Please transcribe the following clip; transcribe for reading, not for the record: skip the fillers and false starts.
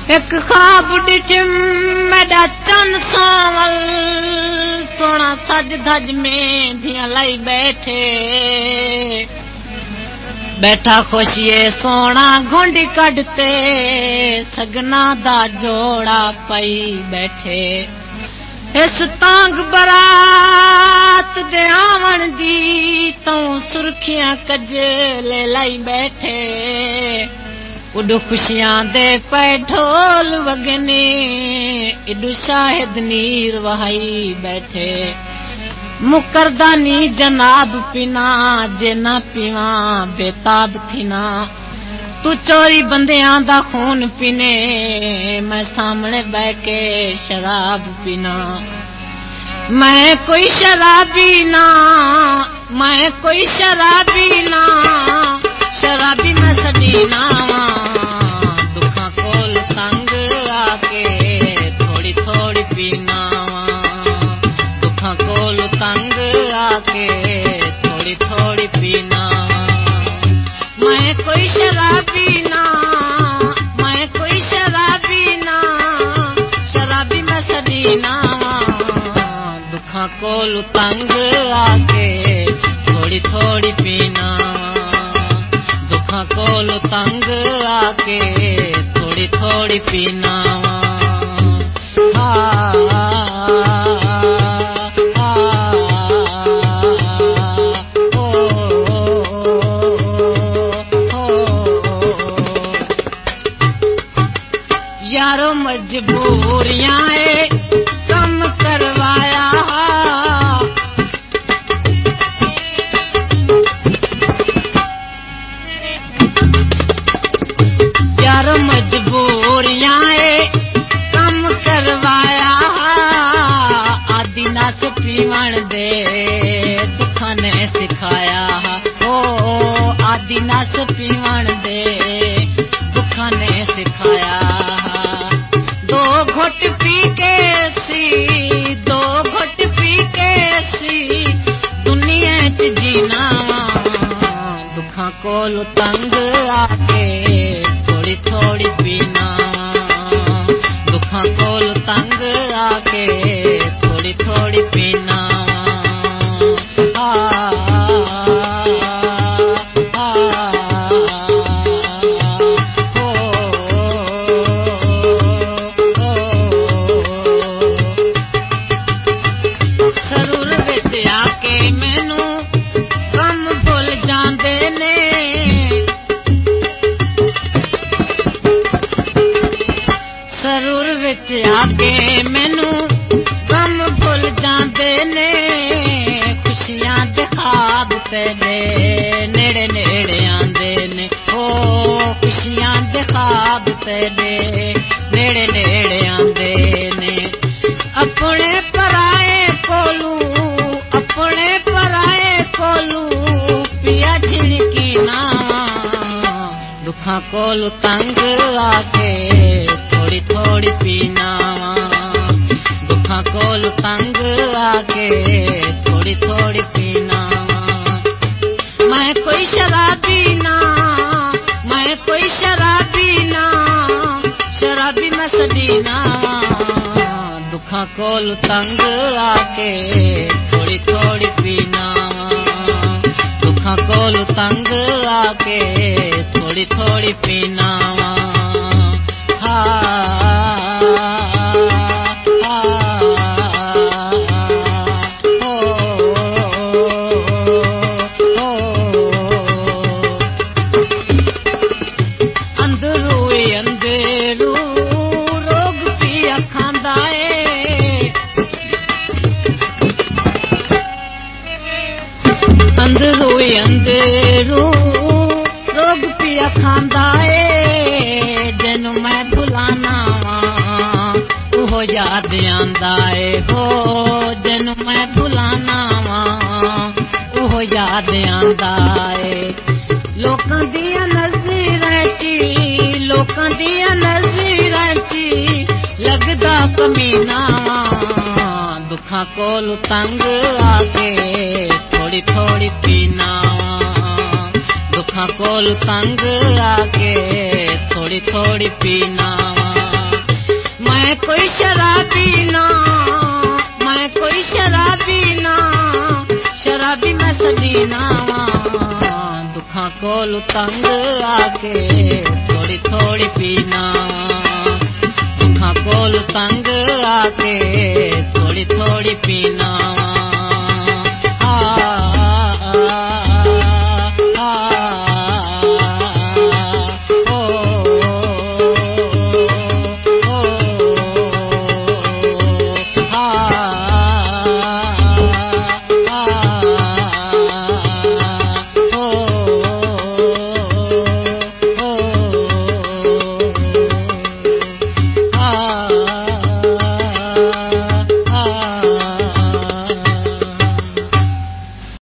एक ख्वाब डिठम मेरा चन सावल सोना सज धज में धिया लाई बैठा खुशिये सोना घोंडी कढ़ते सगना दा जोड़ा पई बैठे इस तांग बरात दे आवन दी तो सुर्खियां कज ले लाई बैठे उडू खुशियां दे पे ढोल वगने इडू शाहिद नीर वहाई बैठे मुकरदानी जनाब पीना जे ना पीवा बेताब थीना तू चोरी बंदियां दा खून पीने मैं सामने बह के शराब पीना मैं कोई शराबी ना मैं कोई शराबी ना शराबी मैं सदी ना दुखा कोल संग आके थोड़ी थोड़ी पीना दुखा कोल संग आके थोड़ी थोड़ी पीना मैं कोई शराबी ना मैं कोई शराबी ना शराबी मैं सदी ना दुखा कोल तंग आके थोड़ी थोड़ी पीना दुखा कोल तंग आके थोड़ी थोड़ी पीना यारो मजबूरियां कम करवाया यारो मजबूरियां कम करवाया आदि नस पीवण दे दुखा ने सिखाया ओ आदि नस पीवण दे दुखा ने सिखाया दो घुट पी के सी दुनिया च जीना दुखा कोल तंग आके थोड़ी थोड़ी पीना दुखा कोल तंग आके थोड़ी थोड़ी पीना आके मैनू गम भुल जांदे ने खुशियां दे ख्वाब तेरे नेड़े नेड़े आंदे ने ओ खुशियां दे ख्वाब तेरे नेड़े नेड़े आंदे ने अपने पराए कोलू पिया झिड़की ना दुखा कोल तंग आके थोड़ी थोड़ी पीना दुखा कोल तंग आके थोड़ी थोड़ी पीना मैं कोई शराबी ना मैं कोई शराबी ना शराबी मैं सदी ना दुखा कोल तंग आके थोड़ी थोड़ी पीना दुखा कोल तंग आके थोड़ी थोड़ी पीना अंदरू रोग पिया खांदा जिन्नू मैं भुलाना वो याद आंदा हो जिन्नू मैं भुलाना वो याद आंदा लोकां दियां नज़रां च लगदा कमीना दुखा कोल तंग आके थोड़ी थोड़ी पीना दुखा कोल तंग आके थोड़ी थोड़ी पीना कोई शराबी ना, मैं कोई शराबी ना, शराबी मैं सदीना दुखा कोल तंग आके थोड़ी थोड़ी पीना, दुखा कोल तंग आके थोड़ी थोड़ी पीना।